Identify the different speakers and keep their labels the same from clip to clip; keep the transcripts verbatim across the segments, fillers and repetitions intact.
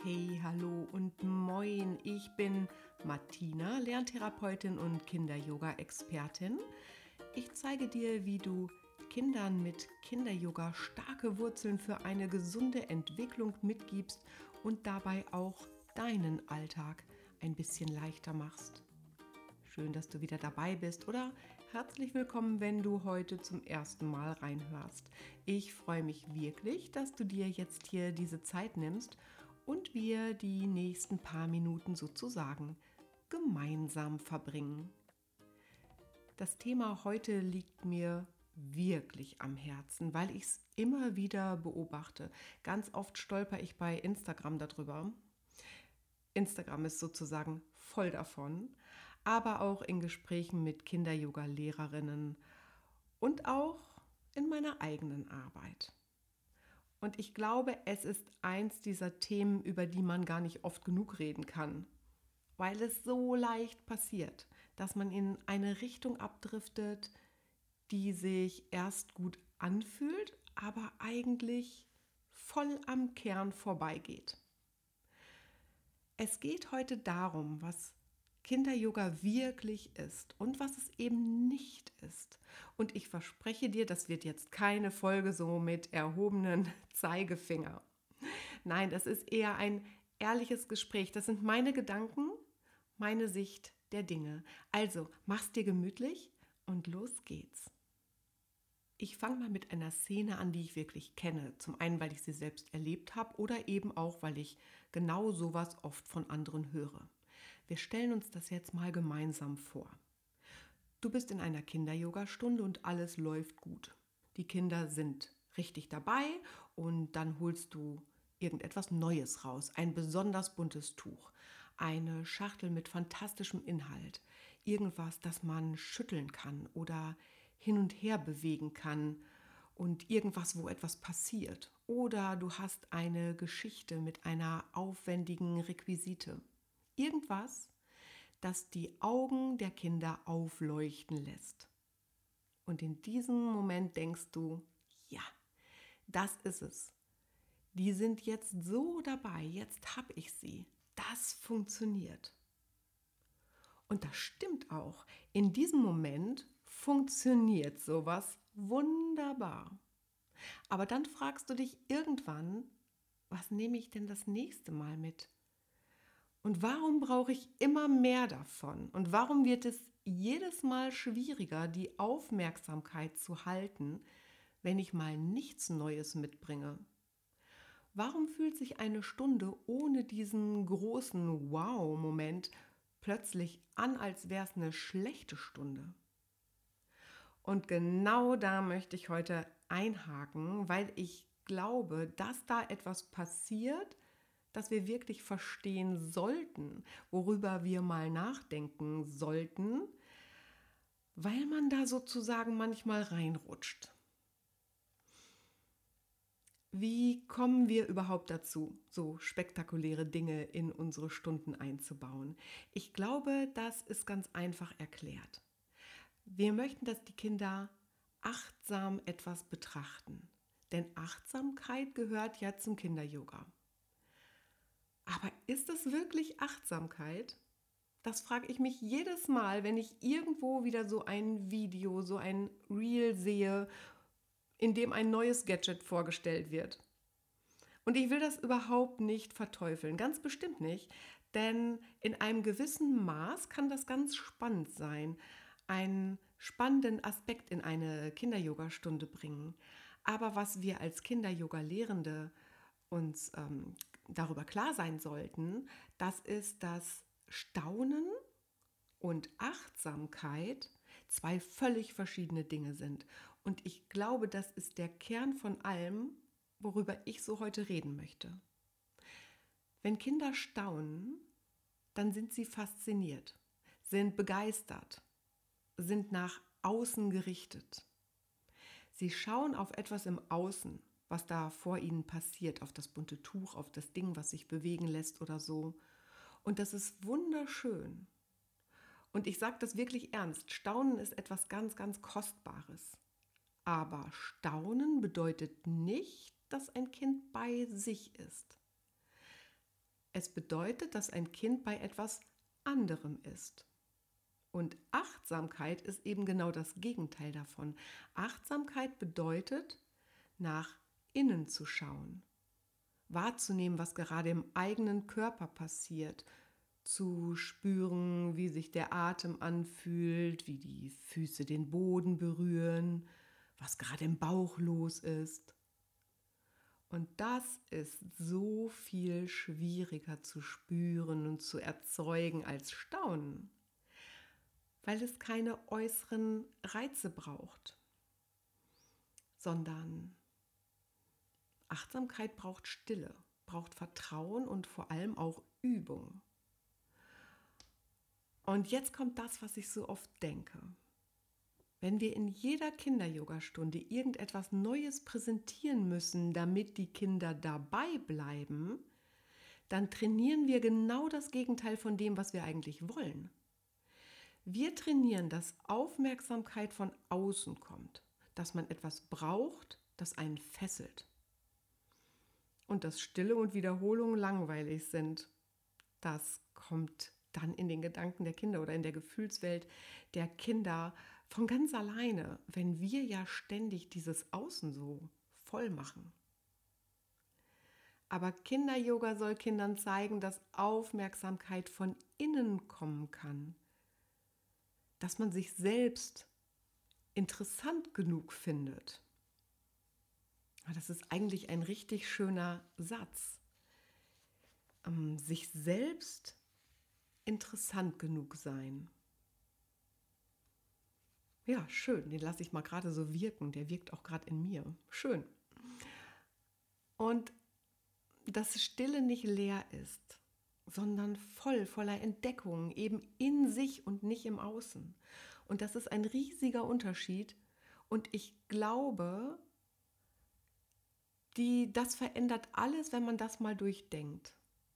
Speaker 1: Hey, hallo und moin, ich bin Martina, Lerntherapeutin und Kinder-Yoga-Expertin. Ich zeige dir, wie du Kindern mit Kinder-Yoga starke Wurzeln für eine gesunde Entwicklung mitgibst und dabei auch deinen Alltag ein bisschen leichter machst. Schön, dass du wieder dabei bist oder herzlich willkommen, wenn du heute zum ersten Mal reinhörst. Ich freue mich wirklich, dass du dir jetzt hier diese Zeit nimmst und wir die nächsten paar Minuten sozusagen gemeinsam verbringen. Das Thema heute liegt mir wirklich am Herzen, weil ich es immer wieder beobachte. Ganz oft stolper ich bei Instagram darüber. Instagram ist sozusagen voll davon, aber auch in Gesprächen mit Kinder-Yoga-Lehrerinnen und auch in meiner eigenen Arbeit. Und ich glaube, es ist eins dieser Themen, über die man gar nicht oft genug reden kann, weil es so leicht passiert, dass man in eine Richtung abdriftet, die sich erst gut anfühlt, aber eigentlich voll am Kern vorbeigeht. Es geht heute darum, was Kinder-Yoga wirklich ist und was es eben nicht ist. Und ich verspreche dir, das wird jetzt keine Folge so mit erhobenen Zeigefinger. Nein, das ist eher ein ehrliches Gespräch. Das sind meine Gedanken, meine Sicht der Dinge. Also, mach's dir gemütlich und los geht's. Ich fange mal mit einer Szene an, die ich wirklich kenne. Zum einen, weil ich sie selbst erlebt habe oder eben auch, weil ich genau sowas oft von anderen höre. Wir stellen uns das jetzt mal gemeinsam vor. Du bist in einer Kinder-Yoga-Stunde und alles läuft gut. Die Kinder sind richtig dabei und dann holst du irgendetwas Neues raus. Ein besonders buntes Tuch, eine Schachtel mit fantastischem Inhalt, irgendwas, das man schütteln kann oder hin und her bewegen kann und irgendwas, wo etwas passiert. Oder du hast eine Geschichte mit einer aufwendigen Requisite. Irgendwas, das die Augen der Kinder aufleuchten lässt. Und in diesem Moment denkst du, ja, das ist es. Die sind jetzt so dabei, jetzt habe ich sie. Das funktioniert. Und das stimmt auch. In diesem Moment funktioniert sowas wunderbar. Aber dann fragst du dich irgendwann, was nehme ich denn das nächste Mal mit? Und warum brauche ich immer mehr davon? Und warum wird es jedes Mal schwieriger, die Aufmerksamkeit zu halten, wenn ich mal nichts Neues mitbringe? Warum fühlt sich eine Stunde ohne diesen großen Wow-Moment plötzlich an, als wäre es eine schlechte Stunde? Und genau da möchte ich heute einhaken, weil ich glaube, dass da etwas passiert, das wir wirklich verstehen sollten, worüber wir mal nachdenken sollten, weil man da sozusagen manchmal reinrutscht. Wie kommen wir überhaupt dazu, so spektakuläre Dinge in unsere Stunden einzubauen? Ich glaube, das ist ganz einfach erklärt. Wir möchten, dass die Kinder achtsam etwas betrachten, denn Achtsamkeit gehört ja zum Kinder-Yoga. Aber ist es wirklich Achtsamkeit? Das frage ich mich jedes Mal, wenn ich irgendwo wieder so ein Video, so ein Reel sehe, in dem ein neues Gadget vorgestellt wird. Und ich will das überhaupt nicht verteufeln, ganz bestimmt nicht, denn in einem gewissen Maß kann das ganz spannend sein, einen spannenden Aspekt in eine Kinder-Yoga-Stunde bringen. Aber was wir als Kinder-Yoga-Lehrende uns ähm, darüber klar sein sollten, das ist, dass Staunen und Achtsamkeit zwei völlig verschiedene Dinge sind. Und ich glaube, das ist der Kern von allem, worüber ich so heute reden möchte. Wenn Kinder staunen, dann sind sie fasziniert, sind begeistert, sind nach außen gerichtet. Sie schauen auf etwas im Außen, was da vor ihnen passiert, auf das bunte Tuch, auf das Ding, was sich bewegen lässt oder so. Und das ist wunderschön. Und ich sage das wirklich ernst. Staunen ist etwas ganz, ganz Kostbares. Aber Staunen bedeutet nicht, dass ein Kind bei sich ist. Es bedeutet, dass ein Kind bei etwas anderem ist. Und Achtsamkeit ist eben genau das Gegenteil davon. Achtsamkeit bedeutet, nach innen zu schauen, wahrzunehmen, was gerade im eigenen Körper passiert, zu spüren, wie sich der Atem anfühlt, wie die Füße den Boden berühren, was gerade im Bauch los ist. Und das ist so viel schwieriger zu spüren und zu erzeugen als Staunen, weil es keine äußeren Reize braucht, sondern Achtsamkeit braucht Stille, braucht Vertrauen und vor allem auch Übung. Und jetzt kommt das, was ich so oft denke. Wenn wir in jeder Kinder-Yoga-Stunde irgendetwas Neues präsentieren müssen, damit die Kinder dabei bleiben, dann trainieren wir genau das Gegenteil von dem, was wir eigentlich wollen. Wir trainieren, dass Aufmerksamkeit von außen kommt, dass man etwas braucht, das einen fesselt. Und dass Stille und Wiederholung langweilig sind. Das kommt dann in den Gedanken der Kinder oder in der Gefühlswelt der Kinder von ganz alleine, wenn wir ja ständig dieses Außen so voll machen. Aber Kinder-Yoga soll Kindern zeigen, dass Aufmerksamkeit von innen kommen kann. Dass man sich selbst interessant genug findet. Das ist eigentlich ein richtig schöner Satz. Ähm, sich selbst interessant genug sein. Ja, schön, den lasse ich mal gerade so wirken, der wirkt auch gerade in mir. Schön. Und dass Stille nicht leer ist, sondern voll, voller Entdeckung, eben in sich und nicht im Außen. Und das ist ein riesiger Unterschied. Und ich glaube, die, das verändert alles, wenn man das mal durchdenkt.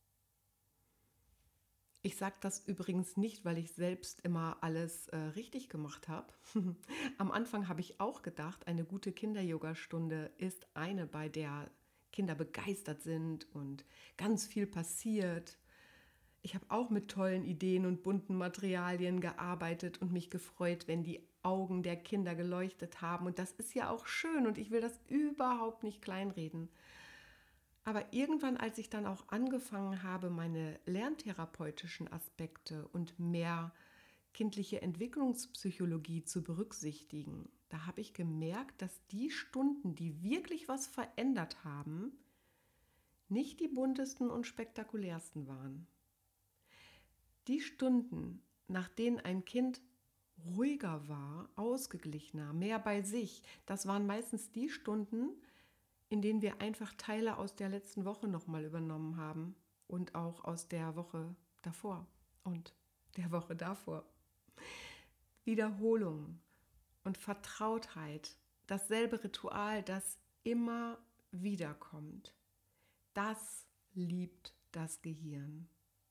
Speaker 1: Ich sage das übrigens nicht, weil ich selbst immer alles äh, richtig gemacht habe. Am Anfang habe ich auch gedacht, eine gute Kinder-Yoga-Stunde ist eine, bei der Kinder begeistert sind und ganz viel passiert. Ich habe auch mit tollen Ideen und bunten Materialien gearbeitet und mich gefreut, wenn die Augen der Kinder geleuchtet haben. Und das ist ja auch schön und ich will das überhaupt nicht kleinreden. Aber irgendwann, als ich dann auch angefangen habe, meine lerntherapeutischen Aspekte und mehr kindliche Entwicklungspsychologie zu berücksichtigen, da habe ich gemerkt, dass die Stunden, die wirklich was verändert haben, nicht die buntesten und spektakulärsten waren. Die Stunden, nach denen ein Kind ruhiger war, ausgeglichener, mehr bei sich, das waren meistens die Stunden, in denen wir einfach Teile aus der letzten Woche nochmal übernommen haben und auch aus der Woche davor und der Woche davor. Wiederholung und Vertrautheit, dasselbe Ritual, das immer wiederkommt. Das liebt das Gehirn.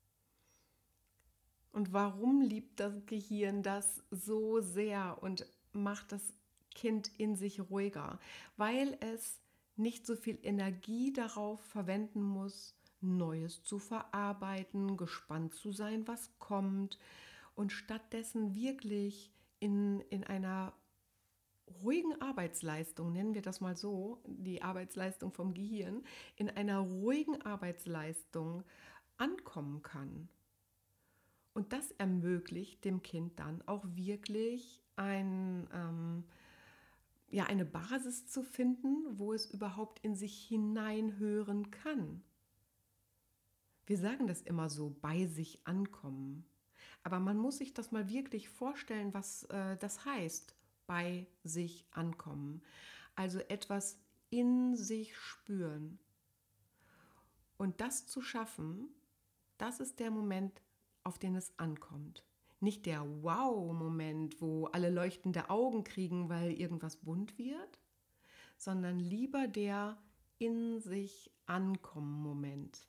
Speaker 1: Und warum liebt das Gehirn das so sehr und macht das Kind in sich ruhiger? Weil es nicht so viel Energie darauf verwenden muss, Neues zu verarbeiten, gespannt zu sein, was kommt und stattdessen wirklich in, in einer ruhigen Arbeitsleistung, nennen wir das mal so, die Arbeitsleistung vom Gehirn, in einer ruhigen Arbeitsleistung ankommen kann. Und das ermöglicht dem Kind dann auch wirklich ein, ähm, ja, eine Basis zu finden, wo es überhaupt in sich hineinhören kann. Wir sagen das immer so, bei sich ankommen. Aber man muss sich das mal wirklich vorstellen, was äh, das heißt, bei sich ankommen. Also etwas in sich spüren. Und das zu schaffen, das ist der Moment, auf den es ankommt. Nicht der Wow-Moment, wo alle leuchtende Augen kriegen, weil irgendwas bunt wird, sondern lieber der in sich ankommen Moment.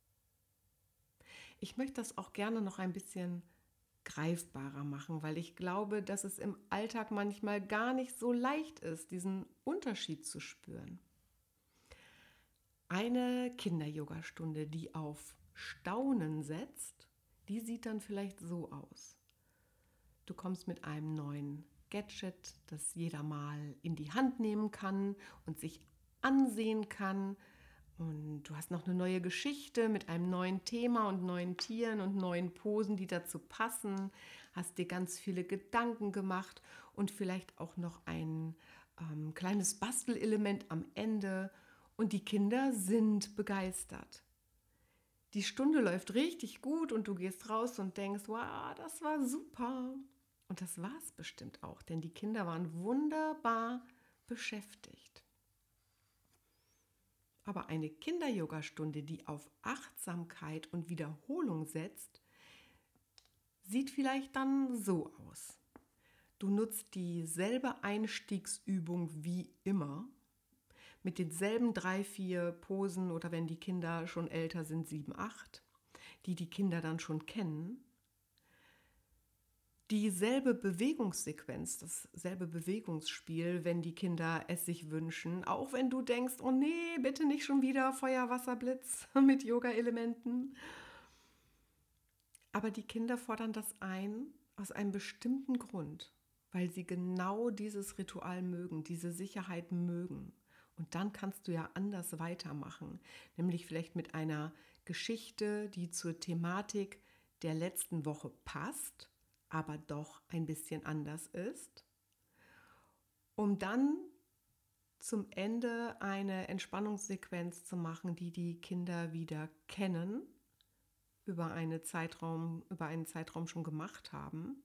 Speaker 1: Ich möchte das auch gerne noch ein bisschen greifbarer machen, weil ich glaube, dass es im Alltag manchmal gar nicht so leicht ist, diesen Unterschied zu spüren. Eine Kinder-Yoga-Stunde, die auf Staunen setzt, die sieht dann vielleicht so aus. Du kommst mit einem neuen Gadget, das jeder mal in die Hand nehmen kann und sich ansehen kann. Und du hast noch eine neue Geschichte mit einem neuen Thema und neuen Tieren und neuen Posen, die dazu passen. Hast dir ganz viele Gedanken gemacht und vielleicht auch noch ein ähm, kleines Bastelelement am Ende. Und die Kinder sind begeistert. Die Stunde läuft richtig gut und du gehst raus und denkst, wow, das war super. Und das war es bestimmt auch, denn die Kinder waren wunderbar beschäftigt. Aber eine Kinder-Yoga-Stunde, die auf Achtsamkeit und Wiederholung setzt, sieht vielleicht dann so aus. Du nutzt dieselbe Einstiegsübung wie immer, mit denselben drei, vier Posen oder wenn die Kinder schon älter sind, sieben, acht, die die Kinder dann schon kennen. Dieselbe Bewegungssequenz, dasselbe Bewegungsspiel, wenn die Kinder es sich wünschen, auch wenn du denkst, oh nee, bitte nicht schon wieder Feuer, Wasser, Blitz mit Yoga-Elementen. Aber die Kinder fordern das ein aus einem bestimmten Grund, weil sie genau dieses Ritual mögen, diese Sicherheit mögen. Und dann kannst du ja anders weitermachen, nämlich vielleicht mit einer Geschichte, die zur Thematik der letzten Woche passt, aber doch ein bisschen anders ist, um dann zum Ende eine Entspannungssequenz zu machen, die die Kinder wieder kennen, über, eine Zeitraum, über einen Zeitraum schon gemacht haben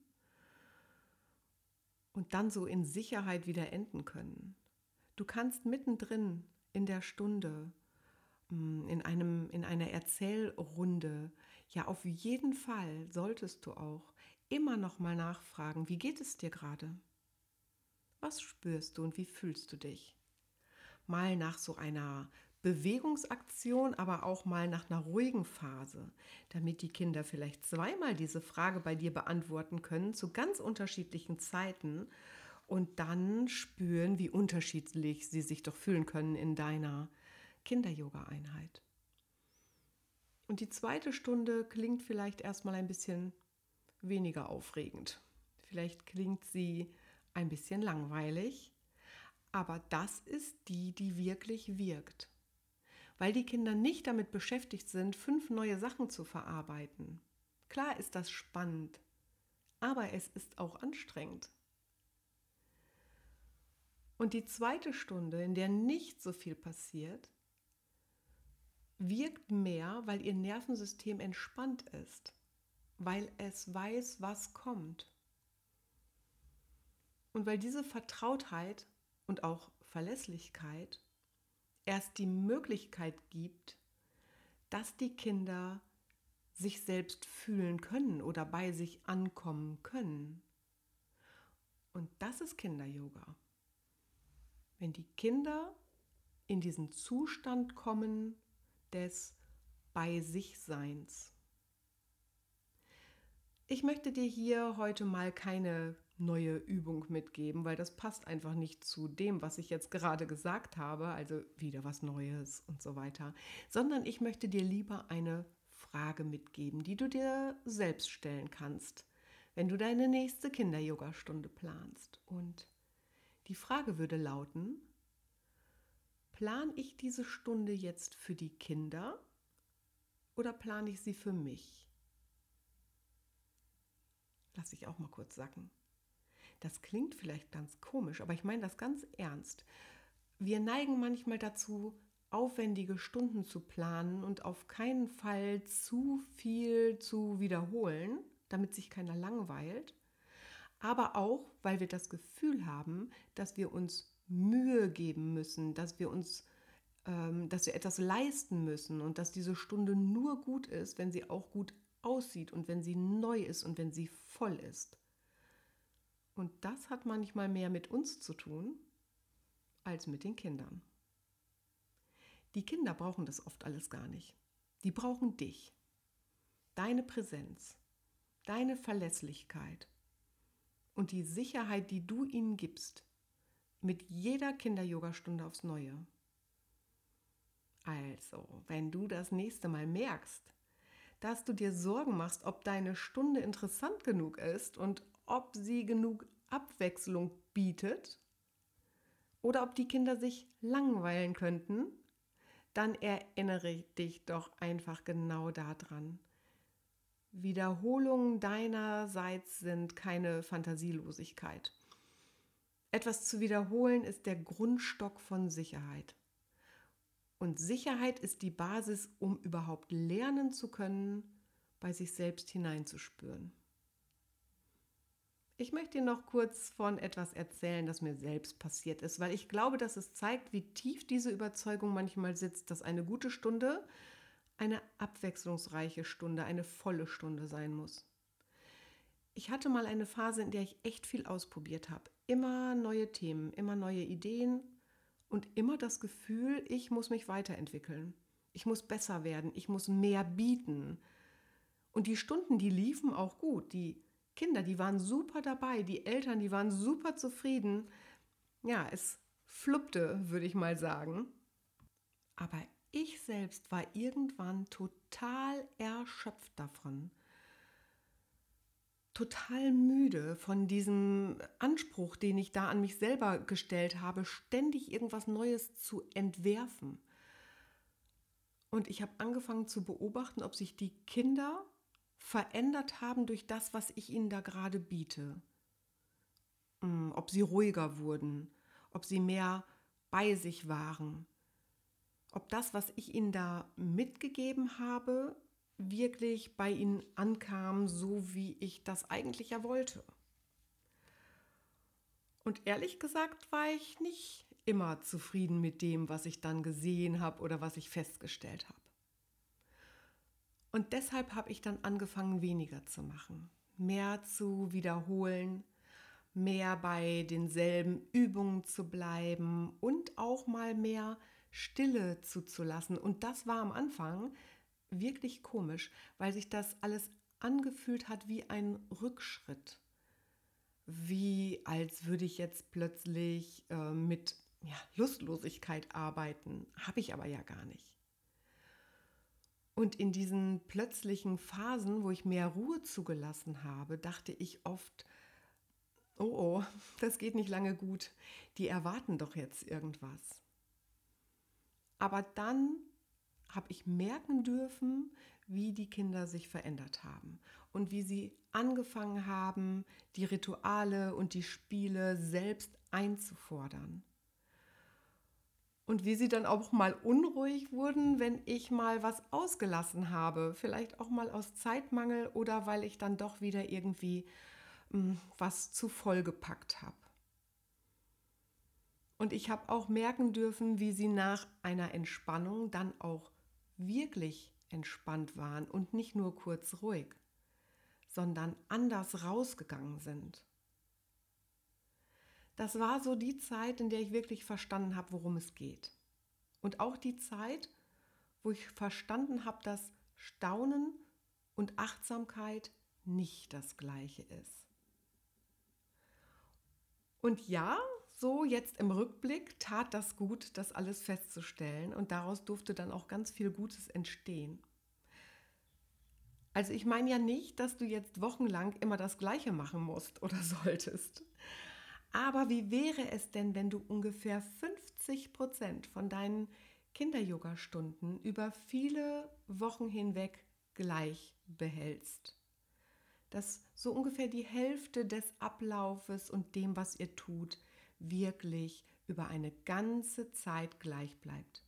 Speaker 1: und dann so in Sicherheit wieder enden können. Du kannst mittendrin in der Stunde, in, einem, in einer Erzählrunde, ja auf jeden Fall solltest du auch immer noch mal nachfragen, wie geht es dir gerade? Was spürst du und wie fühlst du dich? Mal nach so einer Bewegungsaktion, aber auch mal nach einer ruhigen Phase, damit die Kinder vielleicht zweimal diese Frage bei dir beantworten können zu ganz unterschiedlichen Zeiten und dann spüren, wie unterschiedlich sie sich doch fühlen können in deiner Kinder-Yoga-Einheit. Und die zweite Stunde klingt vielleicht erstmal ein bisschen weniger aufregend. Vielleicht klingt sie ein bisschen langweilig, aber das ist die, die wirklich wirkt. Weil die Kinder nicht damit beschäftigt sind, fünf neue Sachen zu verarbeiten. Klar ist das spannend, aber es ist auch anstrengend. Und die zweite Stunde, in der nicht so viel passiert, wirkt mehr, weil ihr Nervensystem entspannt ist, weil es weiß, was kommt. Und weil diese Vertrautheit und auch Verlässlichkeit erst die Möglichkeit gibt, dass die Kinder sich selbst fühlen können oder bei sich ankommen können. Und das ist Kinder-Yoga. Wenn die Kinder in diesen Zustand kommen des Bei-sich-Seins. Ich möchte dir hier heute mal keine neue Übung mitgeben, weil das passt einfach nicht zu dem, was ich jetzt gerade gesagt habe, also wieder was Neues und so weiter, sondern ich möchte dir lieber eine Frage mitgeben, die du dir selbst stellen kannst, wenn du deine nächste Kinder-Yoga-Stunde planst. Und die Frage würde lauten: Plane ich diese Stunde jetzt für die Kinder oder plane ich sie für mich? Lass ich auch mal kurz sacken. Das klingt vielleicht ganz komisch, aber ich meine das ganz ernst. Wir neigen manchmal dazu, aufwendige Stunden zu planen und auf keinen Fall zu viel zu wiederholen, damit sich keiner langweilt. Aber auch, weil wir das Gefühl haben, dass wir uns Mühe geben müssen, dass wir uns, ähm, dass wir etwas leisten müssen und dass diese Stunde nur gut ist, wenn sie auch gut aussieht und wenn sie neu ist und wenn sie voll ist. Und das hat manchmal mehr mit uns zu tun als mit den Kindern. Die Kinder brauchen das oft alles gar nicht. Die brauchen dich, deine Präsenz, deine Verlässlichkeit und die Sicherheit, die du ihnen gibst, mit jeder Kinder-Yoga-Stunde aufs Neue. Also, wenn du das nächste Mal merkst, dass du dir Sorgen machst, ob deine Stunde interessant genug ist und ob sie genug Abwechslung bietet oder ob die Kinder sich langweilen könnten, dann erinnere dich doch einfach genau daran. Wiederholungen deinerseits sind keine Fantasielosigkeit. Etwas zu wiederholen ist der Grundstock von Sicherheit. Und Sicherheit ist die Basis, um überhaupt lernen zu können, bei sich selbst hineinzuspüren. Ich möchte dir noch kurz von etwas erzählen, das mir selbst passiert ist, weil ich glaube, dass es zeigt, wie tief diese Überzeugung manchmal sitzt, dass eine gute Stunde eine abwechslungsreiche Stunde, eine volle Stunde sein muss. Ich hatte mal eine Phase, in der ich echt viel ausprobiert habe. Immer neue Themen, immer neue Ideen und immer das Gefühl, ich muss mich weiterentwickeln. Ich muss besser werden, ich muss mehr bieten. Und die Stunden, die liefen auch gut. Die Kinder, die waren super dabei, die Eltern, die waren super zufrieden. Ja, es fluppte, würde ich mal sagen. Aber ich selbst war irgendwann total erschöpft davon. Total müde von diesem Anspruch, den ich da an mich selber gestellt habe, ständig irgendwas Neues zu entwerfen. Und ich habe angefangen zu beobachten, ob sich die Kinder verändert haben durch das, was ich ihnen da gerade biete. Ob sie ruhiger wurden, ob sie mehr bei sich waren, ob das, was ich ihnen da mitgegeben habe, wirklich bei ihnen ankam, so wie ich das eigentlich ja wollte. Und ehrlich gesagt war ich nicht immer zufrieden mit dem, was ich dann gesehen habe oder was ich festgestellt habe. Und deshalb habe ich dann angefangen, weniger zu machen, mehr zu wiederholen, mehr bei denselben Übungen zu bleiben und auch mal mehr Stille zuzulassen. Und das war am Anfang wirklich komisch, weil sich das alles angefühlt hat wie ein Rückschritt. Wie als würde ich jetzt plötzlich äh, mit ja, Lustlosigkeit arbeiten. Habe ich aber ja gar nicht. Und in diesen plötzlichen Phasen, wo ich mehr Ruhe zugelassen habe, dachte ich oft, oh oh, das geht nicht lange gut. Die erwarten doch jetzt irgendwas. Aber dann habe ich merken dürfen, wie die Kinder sich verändert haben und wie sie angefangen haben, die Rituale und die Spiele selbst einzufordern. Und wie sie dann auch mal unruhig wurden, wenn ich mal was ausgelassen habe, vielleicht auch mal aus Zeitmangel oder weil ich dann doch wieder irgendwie mh, was zu voll gepackt habe. Und ich habe auch merken dürfen, wie sie nach einer Entspannung dann auch wirklich entspannt waren und nicht nur kurz ruhig, sondern anders rausgegangen sind. Das war so die Zeit, in der ich wirklich verstanden habe, worum es geht. Und auch die Zeit, wo ich verstanden habe, dass Staunen und Achtsamkeit nicht das Gleiche ist. Und ja, so jetzt im Rückblick tat das gut, das alles festzustellen und daraus durfte dann auch ganz viel Gutes entstehen. Also ich meine ja nicht, dass du jetzt wochenlang immer das Gleiche machen musst oder solltest. Aber wie wäre es denn, wenn du ungefähr fünfzig Prozent von deinen Kinder-Yoga-Stunden über viele Wochen hinweg gleich behältst? Dass so ungefähr die Hälfte des Ablaufes und dem, was ihr tut, wirklich über eine ganze Zeit gleich bleibt.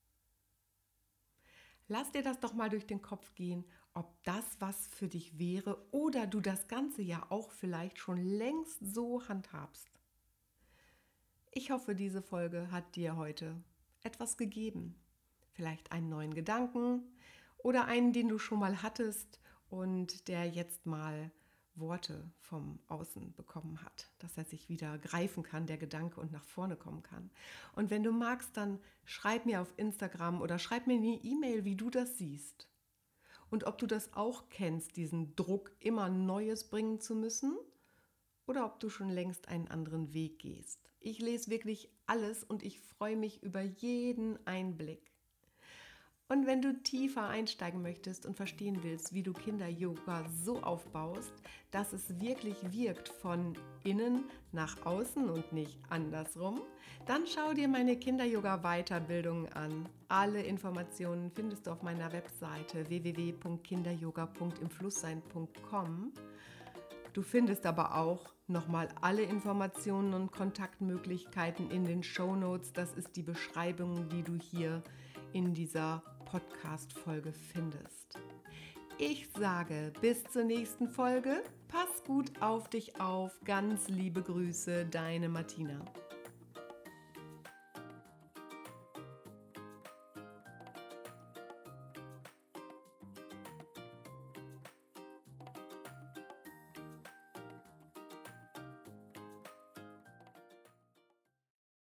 Speaker 1: Lass dir das doch mal durch den Kopf gehen, ob das was für dich wäre oder du das Ganze ja auch vielleicht schon längst so handhabst. Ich hoffe, diese Folge hat dir heute etwas gegeben. Vielleicht einen neuen Gedanken oder einen, den du schon mal hattest und der jetzt mal Worte vom Außen bekommen hat, dass er sich wieder greifen kann, der Gedanke, und nach vorne kommen kann. Und wenn du magst, dann schreib mir auf Instagram oder schreib mir eine E-Mail, wie du das siehst. Und ob du das auch kennst, diesen Druck, immer Neues bringen zu müssen, oder ob du schon längst einen anderen Weg gehst. Ich lese wirklich alles und ich freue mich über jeden Einblick. Und wenn du tiefer einsteigen möchtest und verstehen willst, wie du Kinder-Yoga so aufbaust, dass es wirklich wirkt von innen nach außen und nicht andersrum, dann schau dir meine Kinder-Yoga-Weiterbildung an. Alle Informationen findest du auf meiner Webseite w w w punkt kinderyoga punkt im flusssein punkt com. Du findest aber auch nochmal alle Informationen und Kontaktmöglichkeiten in den Shownotes. Das ist die Beschreibung, die du hier in dieser Podcast-Folge findest. Ich sage bis zur nächsten Folge. Pass gut auf dich auf. Ganz liebe Grüße, deine Martina.